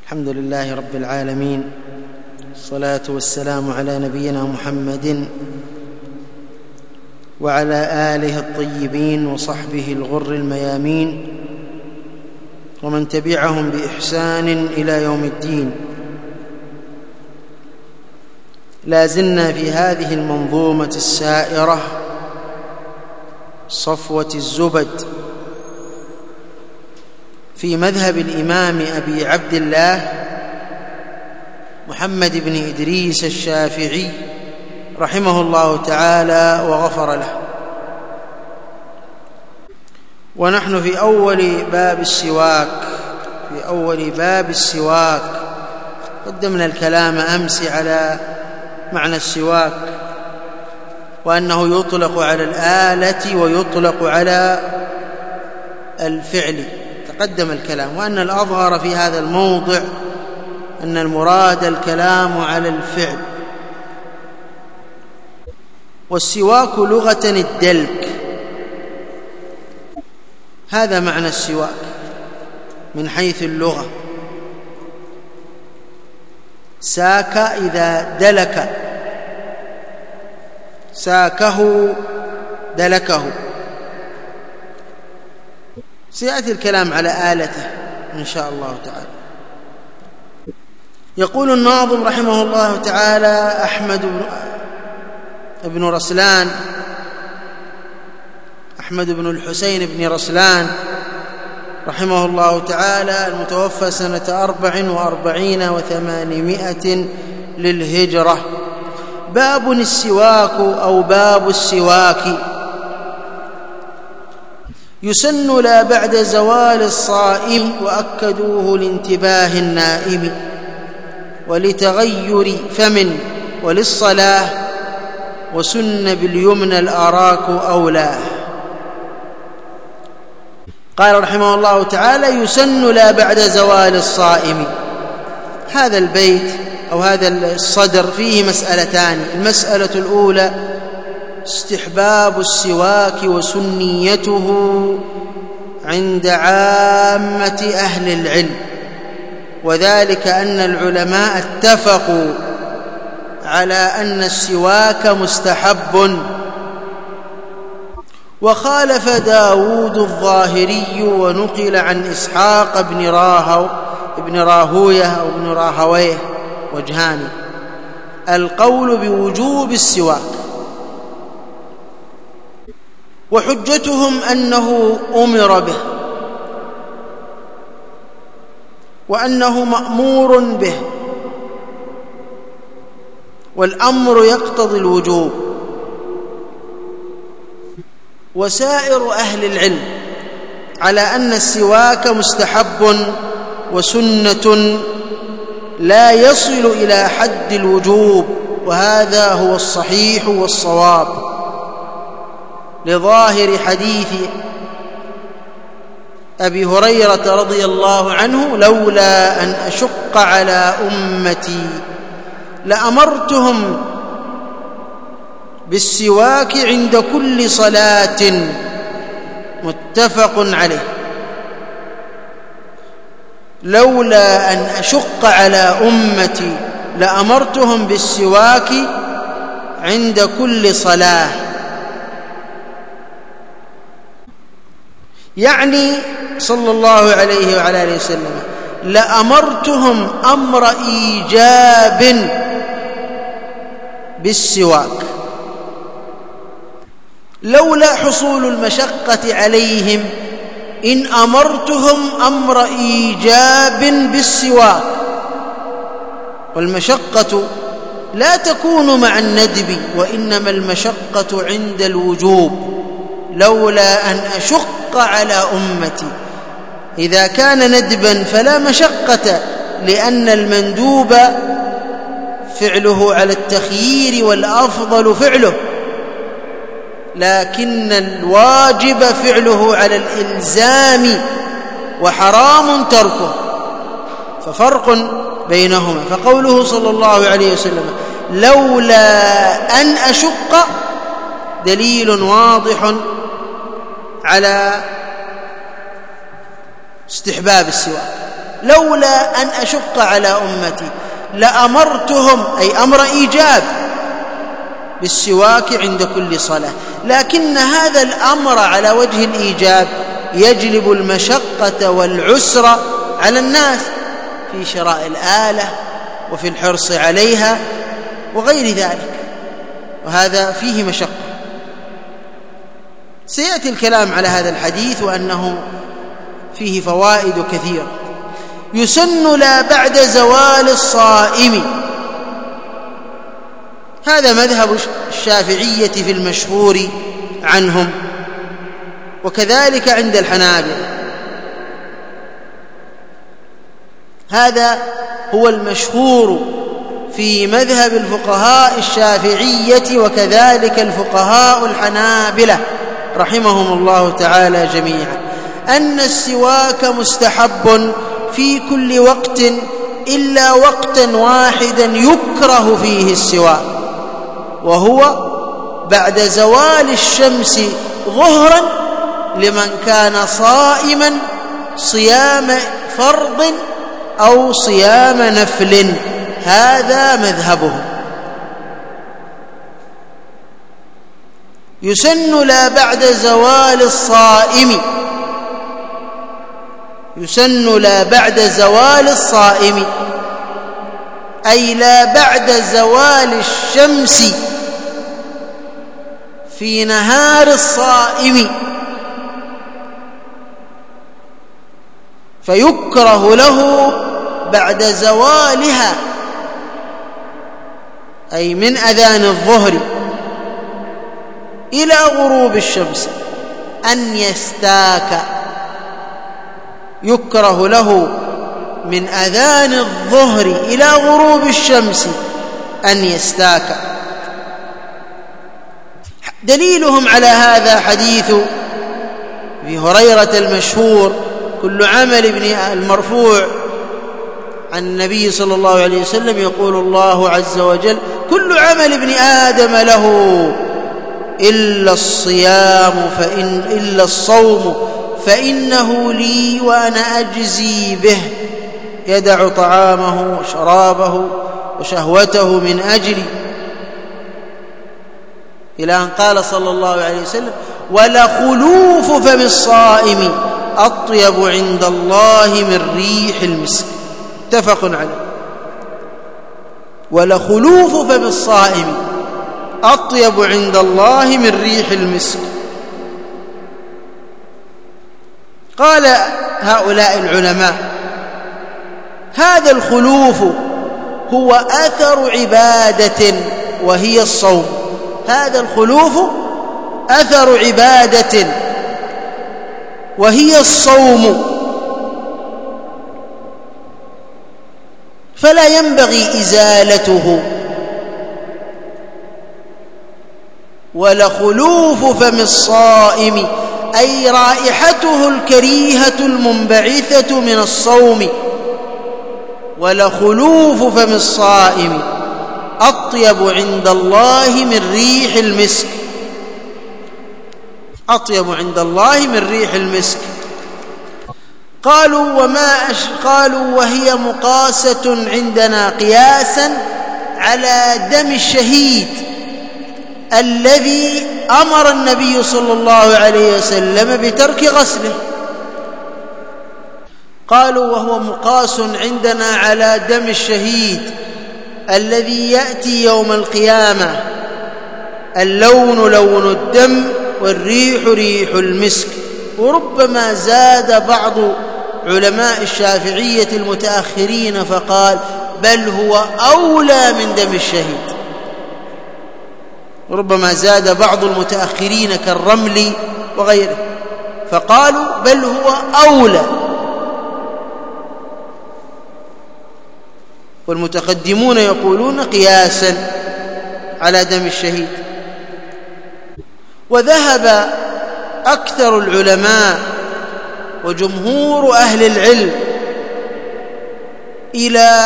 الحمد لله رب العالمين، الصلاة والسلام على نبينا محمد وعلى آله الطيبين وصحبه الغر الميامين ومن تبعهم بإحسان إلى يوم الدين. لا زلنا في هذه المنظومة السائرة صفوة الزبد في مذهب الإمام أبي عبد الله محمد بن إدريس الشافعي رحمه الله تعالى وغفر له. ونحن في أول باب السواك. قدمنا الكلام أمس على معنى السواك، وأنه يطلق على الآلة ويطلق على الفعل، تقدم الكلام، وأن الأظهر في هذا الموضع أن المراد الكلام على الفعل. والسواك لغة الدلك، هذا معنى السواك من حيث اللغة. ساك إذا دلك، ساكه دلكه. سيأتي الكلام على آلته إن شاء الله تعالى. يقول الناظم رحمه الله تعالى أحمد بن الحسين بن رسلان رحمه الله تعالى، المتوفى سنة 44 و800 للهجرة. باب السواك أو باب السواك. يسن لا بعد زوال الصائم، وأكدوه لانتباه النائم، ولتغير فم وللصلاة، وسن باليمنى الأراك أولاه. قال رحمه الله تعالى: يسن لا بعد زوال الصائم. هذا البيت أو هذا الصدر فيه مسألتان. المسألة الأولى استحباب السواك وسنيته عند عامة أهل العلم، وذلك أن العلماء اتفقوا على أن السواك مستحب. وخالف داود الظاهري، ونقل عن إسحاق بن راهويه أو بن راهويه وجهان القول بوجوب السواك، وحجتهم أنه أمر به وأنه مأمور به، والأمر يقتضي الوجوب. وسائر أهل العلم على أن السواك مستحب وسنة لا يصل إلى حد الوجوب، وهذا هو الصحيح والصواب لظاهر حديث أبي هريرة رضي الله عنه: لولا أن أشق على أمتي لأمرتهم بالسواك عند كل صلاة. متفق عليه. لولا أن أشق على أمتي لأمرتهم بالسواك عند كل صلاة، يعني صلى الله عليه وعلى آله وسلم لأمرتهم أمر إيجاب بالسواك، لولا حصول المشقة عليهم إن أمرتهم أمر إيجاب بالسواك. والمشقة لا تكون مع الندب، وإنما المشقة عند الوجوب. لولا أن أشق على أمتي، إذا كان ندبا فلا مشقة، لأن المندوب فعله على التخيير والأفضل فعله، لكن الواجب فعله على الإلزام، وحرام تركه، ففرق بينهما. فقوله صلى الله عليه وسلم لولا أن أشق دليل واضح على استحباب السواك، لولا أن أشق على أمتي لأمرتهم، أي أمر إيجاب، بالسواك عند كل صلاة، لكن هذا الأمر على وجه الإيجاب يجلب المشقة والعسر على الناس في شراء الآلة وفي الحرص عليها وغير ذلك، وهذا فيه مشقة. سيأتي الكلام على هذا الحديث وأنه فيه فوائد كثيرة. يسن لا بعد زوال الصائم، هذا مذهب الشافعية في المشهور عنهم، وكذلك عند الحنابلة، هذا هو المشهور في مذهب الفقهاء الشافعية وكذلك الفقهاء الحنابلة رحمهم الله تعالى جميعا، أن السواك مستحب في كل وقت إلا وقتا واحدا يكره فيه السواك، وهو بعد زوال الشمس ظهرا لمن كان صائما صيام فرض أو صيام نفل، هذا مذهبه. يسن لا بعد زوال الصائم، يسن لا بعد زوال الصائم، أي لا بعد زوال الشمس في نهار الصائم، فيكره له بعد زوالها، أي من أذان الظهر إلى غروب الشمس، أن يستاك، يكره له من أذان الظهر إلى غروب الشمس أن يستاك. دليلهم على هذا حديث أبي هريرة المشهور كل عمل ابن المرفوع عن النبي صلى الله عليه وسلم، يقول الله عز وجل: كل عمل ابن آدم له إلا الصوم فإنه لي وأنا أجزي به، يدع طعامه وشرابه وشهوته من أجلي، إلى أن قال صلى الله عليه وسلم: ولخلوف فم الصائم أطيب عند الله من ريح المسك، متفق عليه. ولخلوف فم الصائم أطيب عند الله من ريح المسك. قال هؤلاء العلماء: هذا الخلوف هو أثر عبادة وهي الصوم، هذا الخلوف أثر عبادة وهي الصوم، فلا ينبغي إزالته. ولخلوف فم الصائم أي رائحته الكريهة المنبعثة من الصوم، ولخلوف فم الصائم أطيب عند الله من ريح المسك، أطيب عند الله من ريح المسك. قالوا وهي مقاسة عندنا قياسا على دم الشهيد الذي أمر النبي صلى الله عليه وسلم بترك غسله. قالوا وهو مقاس عندنا على دم الشهيد الذي يأتي يوم القيامة، اللون لون الدم والريح ريح المسك. وربما زاد بعض علماء الشافعية المتأخرين فقال: بل هو أولى من دم الشهيد. وربما زاد بعض المتأخرين كالرملي وغيره فقالوا: بل هو أولى. والمتقدمون يقولون قياسا على دم الشهيد. وذهب أكثر العلماء وجمهور أهل العلم إلى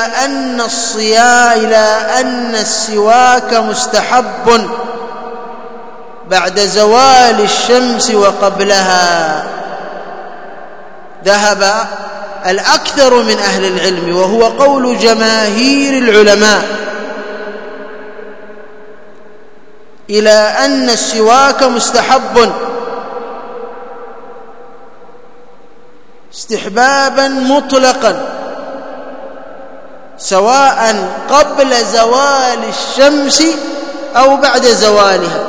أن السواك مستحب بعد زوال الشمس وقبلها. ذهب الأكثر من أهل العلم، وهو قول جماهير العلماء، إلى أن السواك مستحب استحبابا مطلقا، سواء قبل زوال الشمس أو بعد زوالها.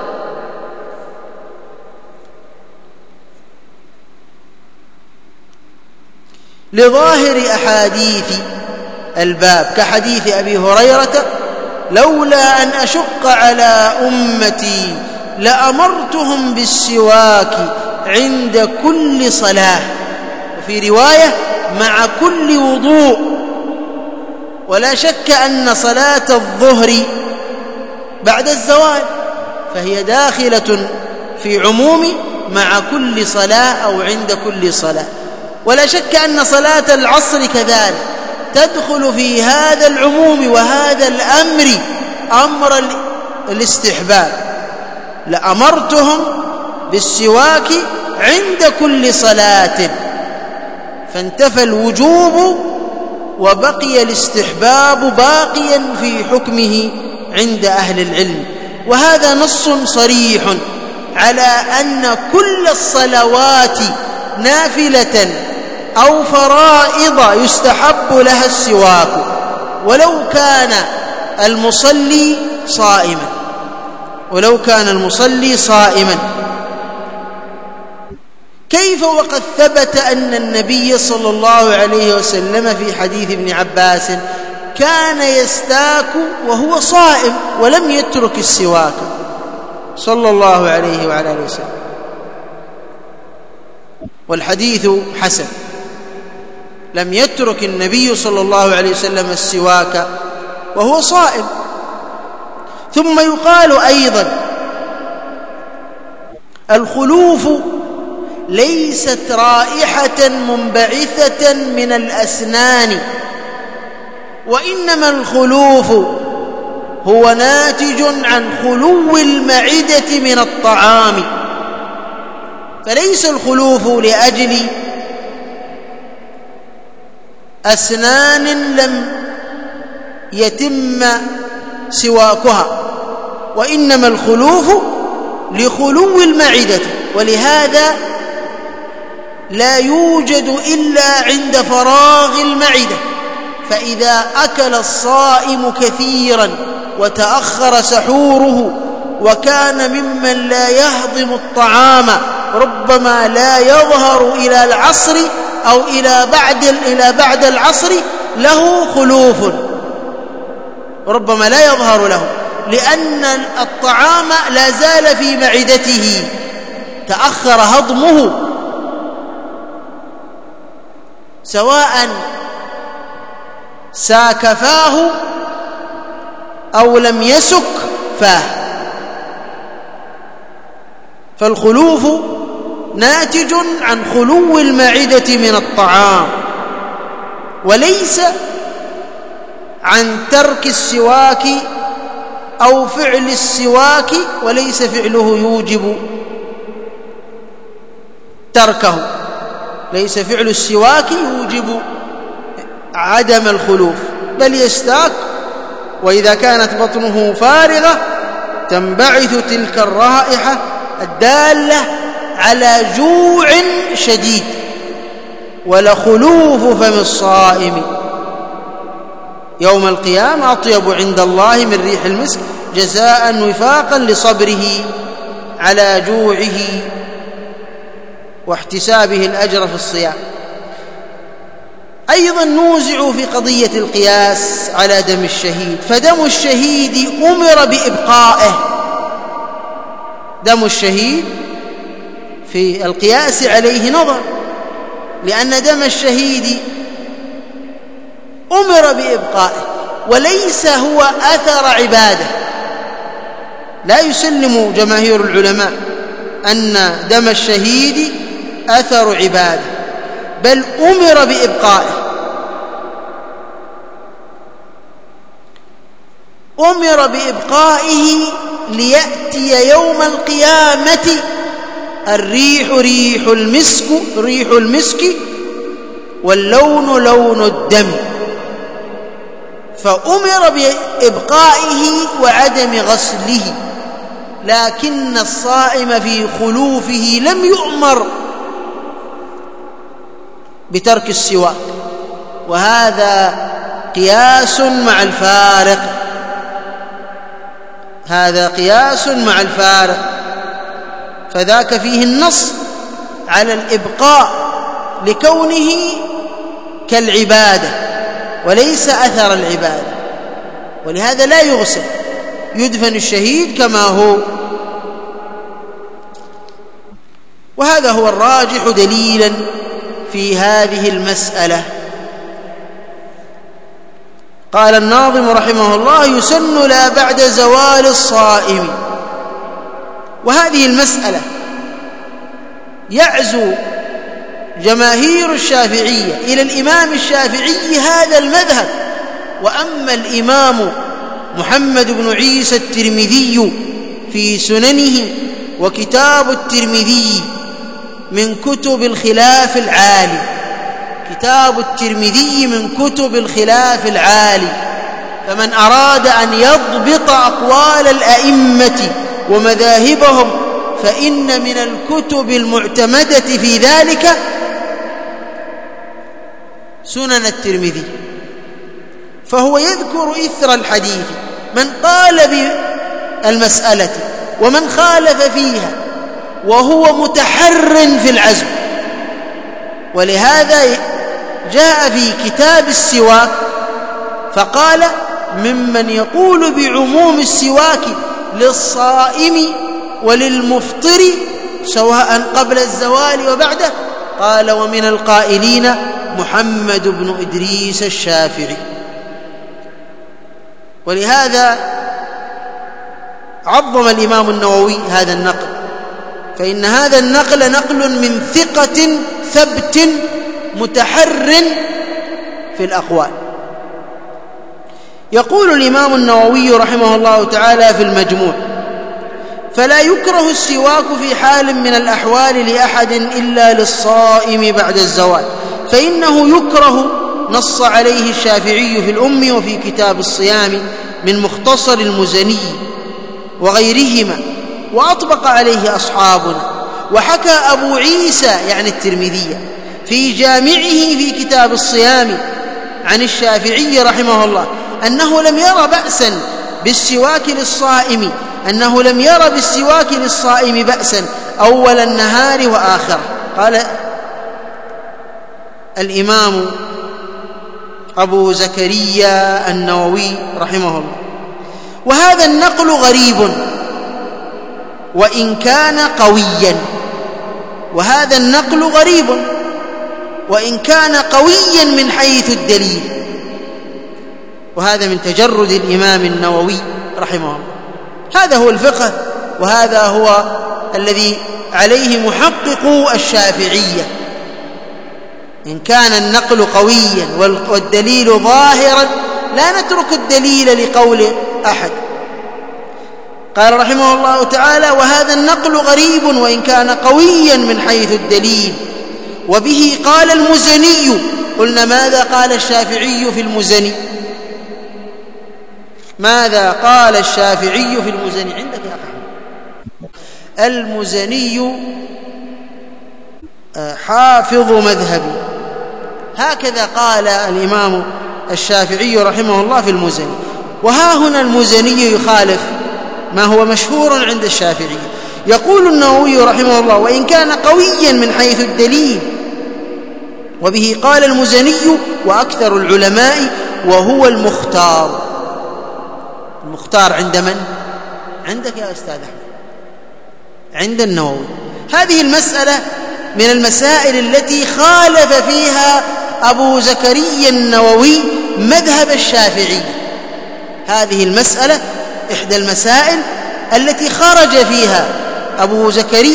لظاهر أحاديث الباب كحديث أبي هريرة: لولا أن أشق على أمتي لأمرتهم بالسواك عند كل صلاة، وفي رواية مع كل وضوء. ولا شك أن صلاة الظهر بعد الزوال فهي داخلة في عموم مع كل صلاة أو عند كل صلاة. ولا شك أن صلاة العصر كذلك تدخل في هذا العموم وهذا الأمر، أمر الاستحباب: لأمرتهم بالسواك عند كل صلاة، فانتفى الوجوب وبقي الاستحباب باقيا في حكمه عند أهل العلم. وهذا نص صريح على أن كل الصلوات نافلة أو فرائض يستحب لها السواك، ولو كان المصلي صائما. كيف وقد ثبت أن النبي صلى الله عليه وسلم في حديث ابن عباس كان يستاك وهو صائم ولم يترك السواك صلى الله عليه وعلى آله وسلم، والحديث حسن. لم يترك النبي صلى الله عليه وسلم السواك وهو صائم. ثم يقال أيضا: الخلوف ليست رائحة منبعثة من الأسنان، وإنما الخلوف هو ناتج عن خلو المعدة من الطعام، فليس الخلوف لأجل أسنان لم يتم سواكها، وإنما الخلوف لخلو المعدة. ولهذا لا يوجد إلا عند فراغ المعدة، فإذا أكل الصائم كثيرا وتأخر سحوره وكان ممن لا يهضم الطعام، ربما لا يظهر إلى العصر أو إلى بعد العصر له خلوف، ربما لا يظهر له، لأن الطعام لا زال في معدته، تأخر هضمه، سواء ساك فاه أو لم يسك فاه. فالخلوف ناتج عن خلو المعدة من الطعام، وليس عن ترك السواك أو فعل السواك، وليس فعله يوجب تركه، ليس فعل السواك يوجب عدم الخلوف، بل يستاك، وإذا كانت بطنه فارغة تنبعث تلك الرائحة الدالة على جوع شديد. ولخلوف فم الصائم يوم القيامة أطيب عند الله من ريح المسك، جزاء وفاقا لصبره على جوعه واحتسابه الأجر في الصيام. أيضا نوزع في قضية القياس على دم الشهيد، فدم الشهيد أمر بإبقائه. دم الشهيد في القياس عليه نظر، لأن دم الشهيد أمر بإبقائه، وليس هو أثر عبادة. لا يسلم جماهير العلماء أن دم الشهيد أثر عبادة، بل أمر بإبقائه. أمر بإبقائه ليأتي يوم القيامة الريح ريح المسك واللون لون الدم، فأمر بإبقائه وعدم غسله، لكن الصائم في خلوفه لم يؤمر بترك السواك، وهذا قياس مع الفارق، هذا قياس مع الفارق، فذاك فيه النص على الإبقاء لكونه كالعبادة وليس أثر العبادة، ولهذا لا يغسل، يدفن الشهيد كما هو. وهذا هو الراجح دليلا في هذه المسألة. قال الناظم رحمه الله: يسن لا بعد زوال الصائم. وهذه المسألة يعزو جماهير الشافعية إلى الإمام الشافعي هذا المذهب. وأما الإمام محمد بن عيسى الترمذي في سننه وكتاب الترمذي من كتب الخلاف العالي، كتاب الترمذي من كتب الخلاف العالي، فمن أراد أن يضبط أقوال الأئمة ومذاهبهم فإن من الكتب المعتمدة في ذلك سنن الترمذي، فهو يذكر إثر الحديث من قال بالمسألة ومن خالف فيها، وهو متحر في العزم. ولهذا جاء في كتاب السواك فقال: ممن يقول بعموم السواك للصائم وللمفطر سواء قبل الزوال وبعده، قال: ومن القائلين محمد بن إدريس الشافعي. ولهذا عظم الإمام النووي هذا النقل، فإن هذا النقل نقل من ثقة ثبت متحر في الأقوال. يقول الإمام النووي رحمه الله تعالى في المجموع: فلا يكره السواك في حال من الأحوال لأحد إلا للصائم بعد الزوال، فإنه يكره، نص عليه الشافعي في الأم وفي كتاب الصيام من مختصر المزني وغيرهما، وأطبق عليه أصحابنا. وحكى أبو عيسى يعني الترمذي في جامعه في كتاب الصيام عن الشافعي رحمه الله أنه لم ير بأسا بالسواك للصائم، أنه لم ير بالسواك للصائم بأسا أول النهار وآخره. قال الإمام أبو زكريا النووي رحمه الله: وهذا النقل غريب وإن كان قويا، وهذا النقل غريب وإن كان قويا من حيث الدليل. وهذا من تجرد الإمام النووي رحمه الله. هذا هو الفقه، وهذا هو الذي عليه محققو الشافعية. إن كان النقل قويا والدليل ظاهرا لا نترك الدليل لقول أحد. قال رحمه الله تعالى: وهذا النقل غريب وإن كان قويا من حيث الدليل. وبه قال المزني. قلنا ماذا قال الشافعي في المزني؟ ماذا قال الشافعي في المزني؟ عندك يا أحمد. المزني حافظ مذهبي، هكذا قال الإمام الشافعي رحمه الله في المزني. وها هنا المزني يخالف ما هو مشهور عند الشافعي. يقول النووي رحمه الله: وإن كان قويا من حيث الدليل. وبه قال المزني وأكثر العلماء وهو المختار. المختار عند من؟ عندك يا أستاذ أحمد، عند النووي. هذه المسألة من المسائل التي خالف فيها أبو زكريا النووي مذهب الشافعي. هذه المسألة إحدى المسائل التي خرج فيها أبو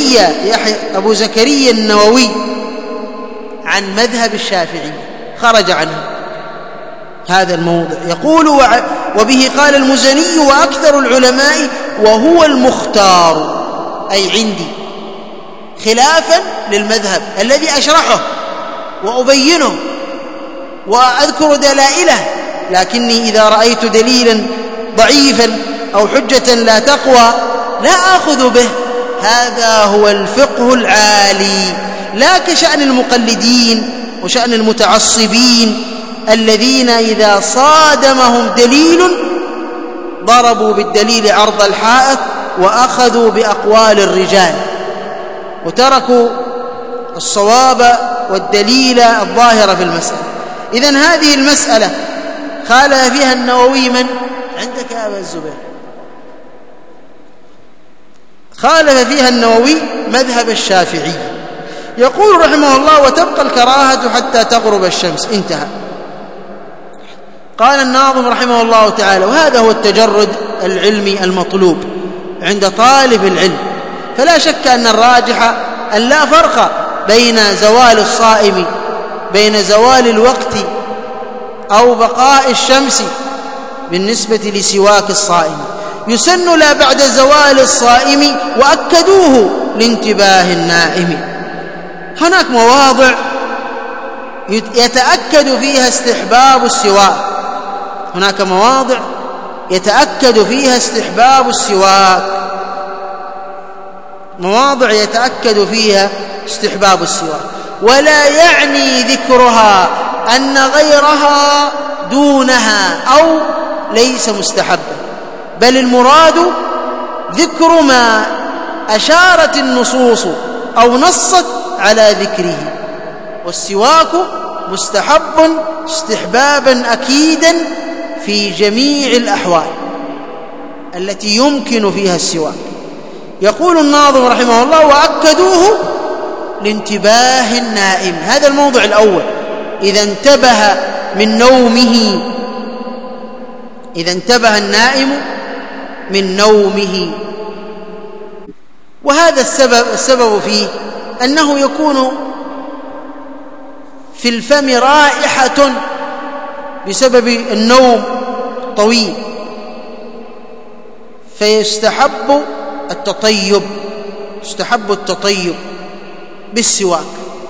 زكريا النووي عن مذهب الشافعي، خرج عنه هذا الموضع. يقول: وبه قال المزني وأكثر العلماء وهو المختار، أي عندي، خلافا للمذهب الذي أشرحه وأبينه وأذكر دلائله، لكني إذا رأيت دليلا ضعيفا أو حجة لا تقوى لا آخذ به. هذا هو الفقه العالي، لا كشأن المقلدين وشأن المتعصبين الذين إذا صادمهم دليل ضربوا بالدليل عرض الحائط وأخذوا بأقوال الرجال وتركوا الصواب والدليل الظاهر في المسألة. إذن هذه المسألة خالف فيها النووي من عندك يا أبا الزبير؟ خالف فيها النووي مذهب الشافعي، يقول رحمه الله: وتبقى الكراهة حتى تغرب الشمس. انتهى. قال الناظم رحمه الله تعالى: وهذا هو التجرد العلمي المطلوب عند طالب العلم. فلا شك أن الراجح أن لا فرق بين زوال الصائم، بين زوال الوقت أو بقاء الشمس بالنسبة لسواك الصائم. يسن لا بعد زوال الصائم، وأكدوه لانتباه النائم. هناك مواضع يتأكد فيها استحباب السواك، هناك مواضع يتأكد فيها استحباب السواك، مواضع يتأكد فيها استحباب السواك، ولا يعني ذكرها أن غيرها دونها أو ليس مستحبا، بل المراد ذكر ما أشارت النصوص أو نصت على ذكره. والسواك مستحب استحبابا أكيدا في جميع الأحوال التي يمكن فيها السواك. يقول الناظم رحمه الله: وأكدوه لانتباه النائم. هذا الموضع الأول، إذا انتبه من نومه، إذا انتبه النائم من نومه. وهذا السبب فيه أنه يكون في الفم رائحة بسبب النوم طويل، فيستحب التطيب، يستحب التطيب بالسواك.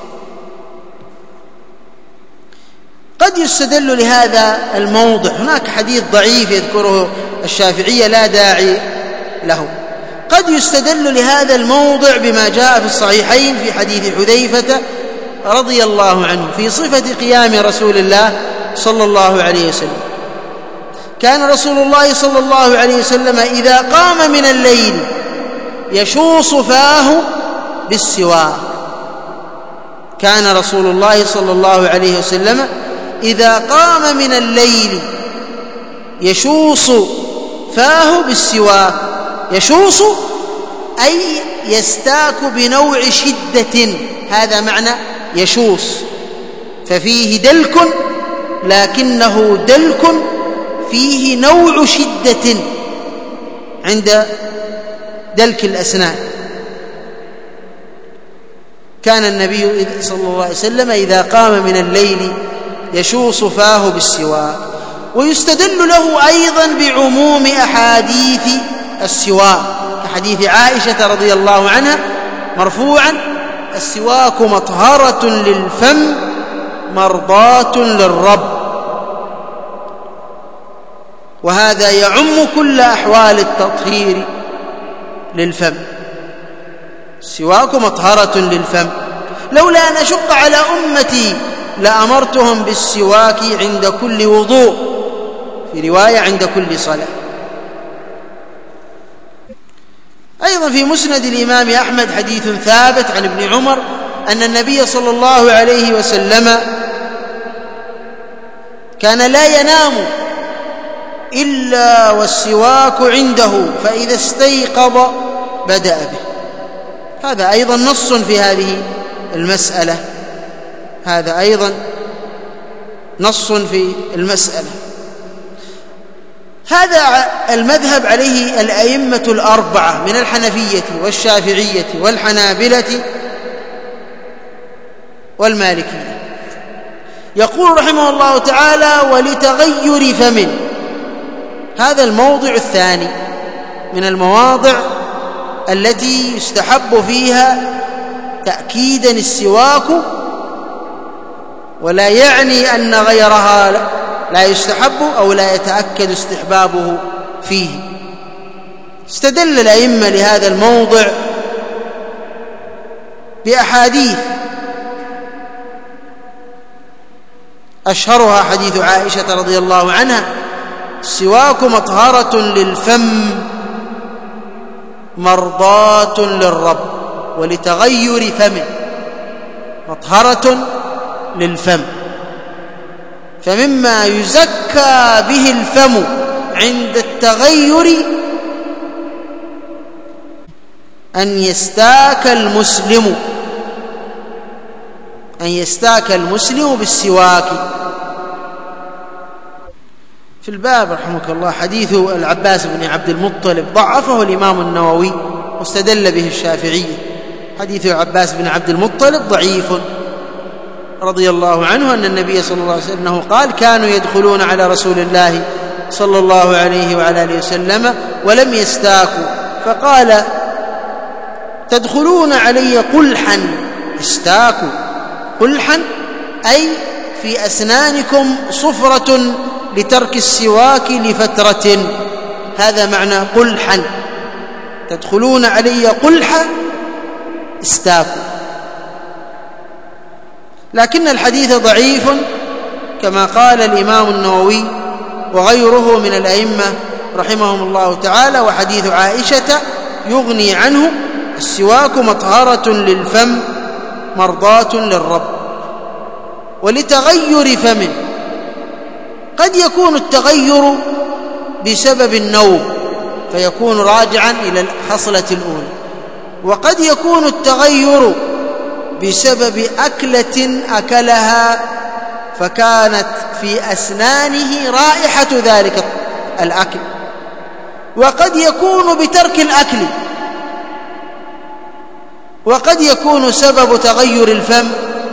قد يستدل لهذا الموضع، هناك حديث ضعيف يذكره الشافعية لا داعي له، قد يستدل لهذا الموضع بما جاء في الصحيحين في حديث حذيفة رضي الله عنه في صفة قيام رسول الله صلى الله عليه وسلم. كان رسول الله صلى الله عليه وسلم إذا قام من الليل يشوص فاه بالسواك. كان رسول الله صلى الله عليه وسلم إذا قام من الليل يشوص فاه بالسواك. يشوص أي يستاك بنوع شدة، هذا معنى يشوص، ففيه دلك لكنه دلك فيه نوع شدة عند دلك الأسنان. كان النبي صلى الله عليه وسلم إذا قام من الليل يشوص فاه بالسواك. ويستدل له أيضا بعموم أحاديث السواك، كحديث عائشة رضي الله عنها مرفوعا: السواك مطهرة للفم مرضاة للرب. وهذا يعم كل أحوال التطهير للفم. السواك مطهرة للفم. لولا أن أشق على أمتي لأمرتهم بالسواك عند كل وضوء، في رواية عند كل صلاة. أيضا في مسند الإمام أحمد حديث ثابت عن ابن عمر أن النبي صلى الله عليه وسلم كان لا ينام إلا والسواك عنده، فإذا استيقظ بدأ به. هذا أيضا نص في هذه المسألة، هذا أيضا نص في المسألة. هذا المذهب عليه الأئمة الأربعة من الحنفية والشافعية والحنابلة والمالكية. يقول رحمه الله تعالى: ولتغير فم. هذا الموضع الثاني من المواضع التي يستحب فيها تأكيدا السواك ولا يعني أن غيرها لا يستحب أو لا يتأكد استحبابه فيه. استدل الأئمة لهذا الموضع بأحاديث، أشهرها حديث عائشة رضي الله عنها: السواك مطهرة للفم مرضاة للرب ولتغير فمه. مطهرة للفم، فمما يزكى به الفم عند التغير أن يستاك المسلم بالسواك. في الباب رحمك الله حديث العباس بن عبد المطلب، ضعفه الإمام النووي واستدل به الشافعية. حديث العباس بن عبد المطلب ضعيف رضي الله عنه أن النبي صلى الله عليه وسلم قال: كانوا يدخلون على رسول الله صلى الله عليه وعلى آله وسلم ولم يستاكوا، فقال: تدخلون علي قلحا. استاكوا قلحا أي في أسنانكم صفرة لترك السواك لفترة، هذا معنى قلحا. تدخلون علي قلحا، استاكوا. لكن الحديث ضعيف كما قال الإمام النووي وغيره من الأئمة رحمهم الله تعالى. وحديث عائشة يغني عنه: السواك مطهرة للفم مرضاة للرب ولتغير فمه. قد يكون التغير بسبب النوم فيكون راجعا إلى الحصلة الأولى، وقد يكون التغير بسبب أكلة أكلها فكانت في أسنانه رائحة ذلك الأكل، وقد يكون بترك الأكل، وقد يكون سبب تغير الفم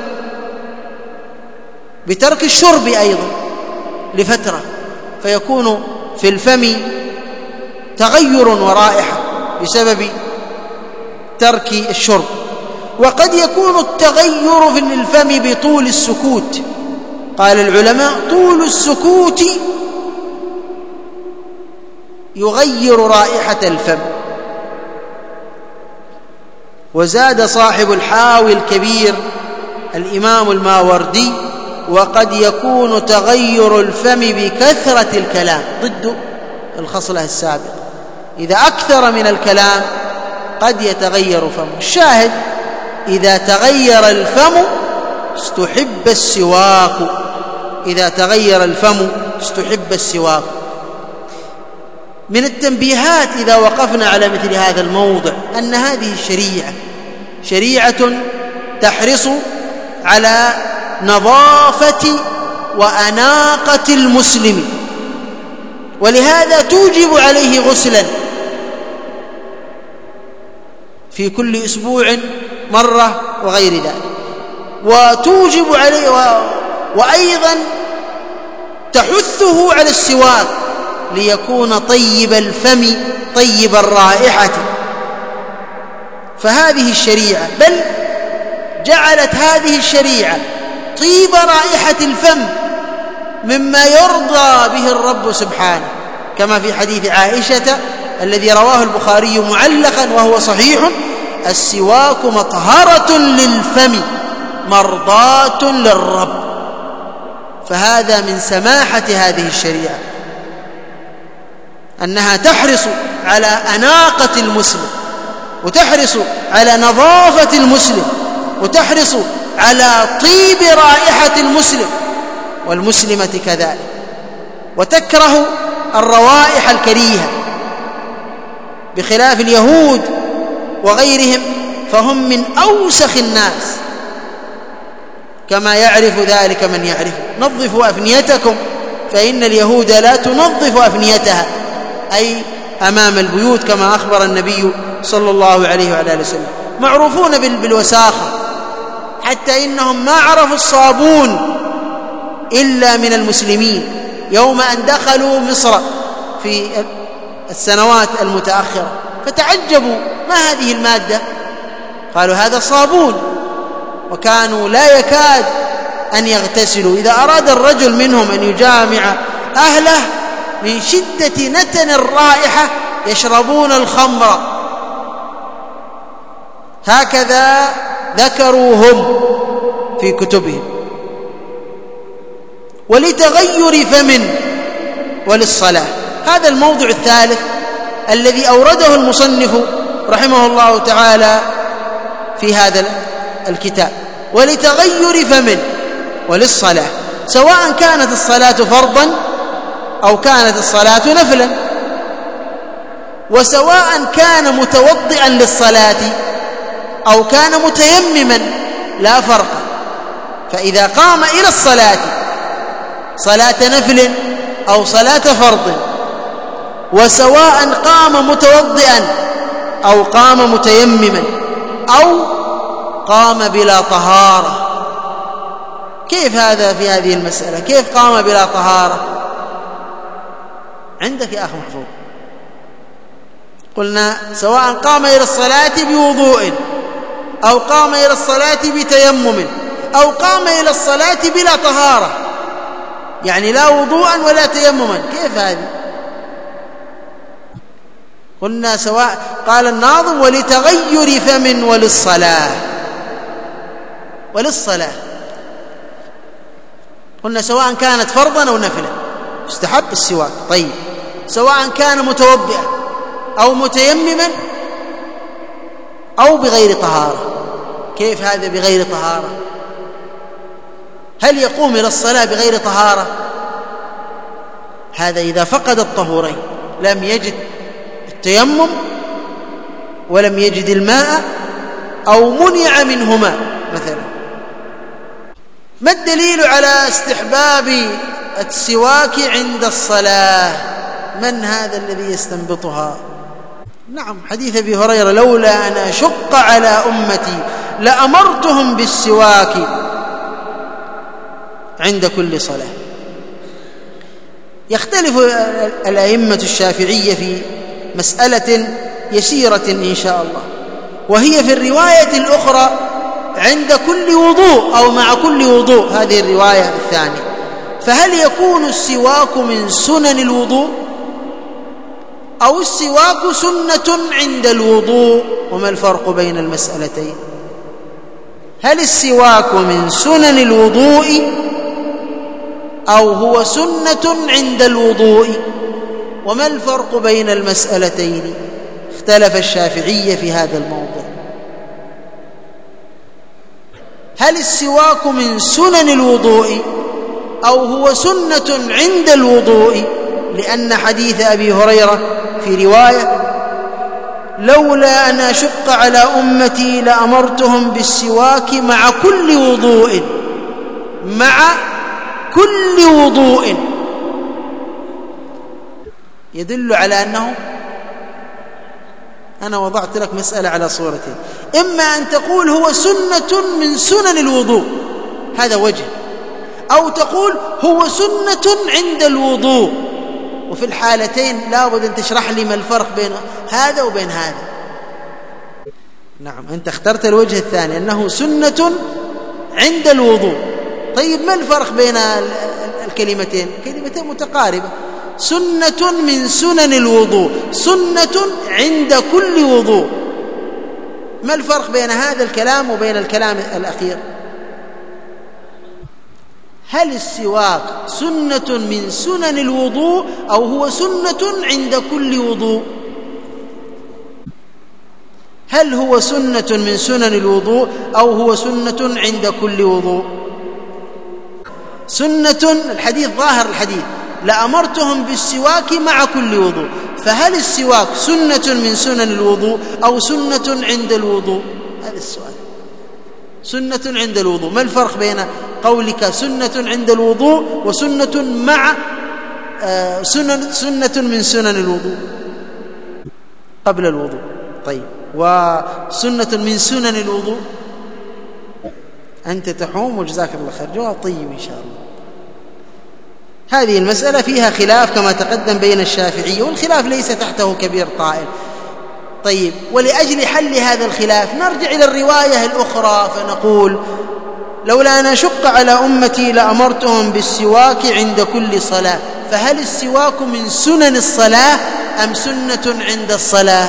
بترك الشرب أيضا لفترة، فيكون في الفم تغير ورائحة بسبب ترك الشرب. وقد يكون التغير في الفم بطول السكوت. قال العلماء: طول السكوت يغير رائحة الفم. وزاد صاحب الحاوي الكبير الإمام الماوردي: وقد يكون تغير الفم بكثرة الكلام، ضد الخصلة السابقة. إذا أكثر من الكلام قد يتغير فمه. الشاهد: إذا تغير الفم استحب السواك. إذا تغير الفم استحب السواك. من التنبيهات إذا وقفنا على مثل هذا الموضع أن هذه شريعة تحرص على نظافة وأناقة المسلم، ولهذا توجب عليه غسلا في كل أسبوع مرة وغير ذلك، وتوجب عليه وأيضا تحثه على السواك ليكون طيب الفم طيب الرائحة. فهذه الشريعة، بل جعلت هذه الشريعة طيب رائحة الفم مما يرضى به الرب سبحانه، كما في حديث عائشة الذي رواه البخاري معلقا وهو صحيح: السواك مطهرة للفم مرضاة للرب. فهذا من سماحة هذه الشريعة أنها تحرص على أناقة المسلم، وتحرص على نظافة المسلم، وتحرص على طيب رائحة المسلم والمسلمة كذلك، وتكره الروائح الكريهة، بخلاف اليهود وغيرهم فهم من أوسخ الناس كما يعرف ذلك من يعرف. نظفوا أفنيتكم فإن اليهود لا تنظف أفنيتها، أي أمام البيوت، كما أخبر النبي صلى الله عليه وعلى آله وسلم. معروفون بالوساخة، حتى إنهم ما عرفوا الصابون إلا من المسلمين يوم أن دخلوا مصر في السنوات المتأخرة، فتعجبوا: ما هذه المادة؟ قالوا: هذا صابون. وكانوا لا يكاد أن يغتسلوا. إذا أراد الرجل منهم أن يجامع أهله من شدة نتن الرائحة يشربون الخمر، هكذا ذكروا هم في كتبهم. ولتغير فم وللصلاة. هذا الموضع الثالث الذي أورده المصنف رحمه الله تعالى في هذا الكتاب، ولتغير فم وللصلاة، سواء كانت الصلاة فرضا أو كانت الصلاة نفلا، وسواء كان متوضئا للصلاة أو كان متيمما لا فرق. فإذا قام إلى الصلاة صلاة نفل أو صلاة فرض، وسواء قام متوضئا أو قام متيمما أو قام بلا طهارة. كيف هذا في هذه المسألة؟ كيف قام بلا طهارة؟ عندك يا أخ محفوظ، قلنا سواء قام إلى الصلاة بوضوء أو قام إلى الصلاة بتيمم أو قام إلى الصلاة بلا طهارة، يعني لا وضوءا ولا تيمما، كيف هذه؟ قلنا سواء، قال الناظم ولتغير فم وللصلاة، قلنا سواء كانت فرضا أو نفلا يستحب السواك. طيب سواء كان متوضئا أو متيمما أو بغير طهارة، كيف هذا بغير طهارة؟ هل يقوم إلى الصلاة بغير طهارة؟ هذا إذا فقد الطهورين، لم يجد التيمم ولم يجد الماء أو منع منهما مثلا. ما الدليل على استحباب السواك عند الصلاة؟ من هذا الذي يستنبطها؟ نعم، حديث أبي هريرة لولا أن أشق على أمتي لأمرتهم بالسواك عند كل صلاة. يختلف الأئمة الشافعية في مسألة يسيرة إن شاء الله، وهي في الرواية الأخرى عند كل وضوء أو مع كل وضوء، هذه الرواية الثانية. فهل يكون السواك من سنن الوضوء أو السواك سنة عند الوضوء؟ وما الفرق بين المسألتين؟ هل السواك من سنن الوضوء أو هو سنة عند الوضوء؟ وما الفرق بين المسألتين؟ اختلف الشافعية في هذا الموضوع. هل السواك من سنن الوضوء أو هو سنة عند الوضوء؟ لأن حديث أبي هريرة في رواية لولا أن أشق على أمتي لأمرتهم بالسواك مع كل وضوء، مع كل وضوء، يدل على أنه، أنا وضعت لك مسألة على صورتين، إما أن تقول هو سنة من سنن الوضوء، هذا وجه، أو تقول هو سنة عند الوضوء. وفي الحالتين لا بد أن تشرح لي ما الفرق بين هذا وبين هذا. نعم، أنت اخترت الوجه الثاني أنه سنة عند الوضوء. طيب ما الفرق بين الكلمتين؟ كلمتين متقاربة، سنة من سنن الوضوء، سنة عند كل وضوء. ما الفرق بين هذا الكلام وبين الكلام الأخير؟ هل السواك سنة من سنن الوضوء أو هو سنة عند كل وضوء؟ هل هو سنة من سنن الوضوء أو هو سنة عند كل وضوء؟ سنة، الحديث ظاهر الحديث لأمرتهم بالسواك مع كل وضوء، فهل السواك سنة من سنن الوضوء أو سنة عند الوضوء؟ هذا السؤال. سنة عند الوضوء، ما الفرق بين قولك سنة عند الوضوء وسنة مع سنة من سنن الوضوء قبل الوضوء؟ طيب، وسنة من سنن الوضوء؟ أنت تحوم وجزاك الله خير، جواب طيب إن شاء الله. هذه المسألة فيها خلاف كما تقدم بين الشافعية، والخلاف ليس تحته كبير طائل. طيب، ولأجل حل هذا الخلاف نرجع إلى الرواية الأخرى فنقول لولا أن أشق على أمتي لأمرتهم بالسواك عند كل صلاة. فهل السواك من سنن الصلاة أم سنة عند الصلاة؟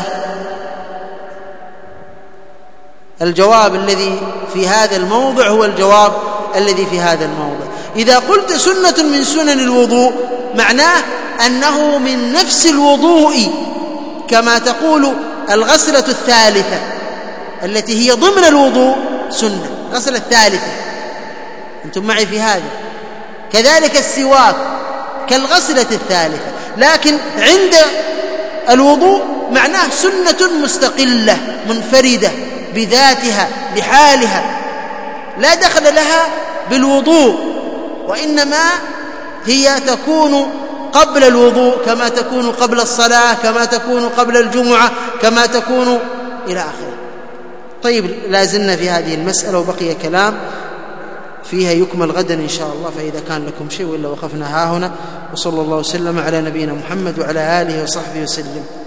الجواب الذي في هذا الموضع هو الجواب الذي في هذا الموضع. إذا قلت سنة من سنن الوضوء معناه أنه من نفس الوضوء، كما تقول الغسلة الثالثة التي هي ضمن الوضوء سنة، الغسلة الثالثة، أنتم معي في هذا. كذلك السواك كالغسلة الثالثة، لكن عند الوضوء معناه سنة مستقلة منفردة بذاتها بحالها، لا دخل لها بالوضوء، وإنما هي تكون قبل الوضوء، كما تكون قبل الصلاة، كما تكون قبل الجمعة، كما تكون إلى آخره. طيب، لا زلنا في هذه المسألة وبقي كلام فيها يكمل غدا إن شاء الله، فإذا كان لكم شيء وإلا وقفنا ها هنا. وصلى الله وسلم على نبينا محمد وعلى آله وصحبه وسلم.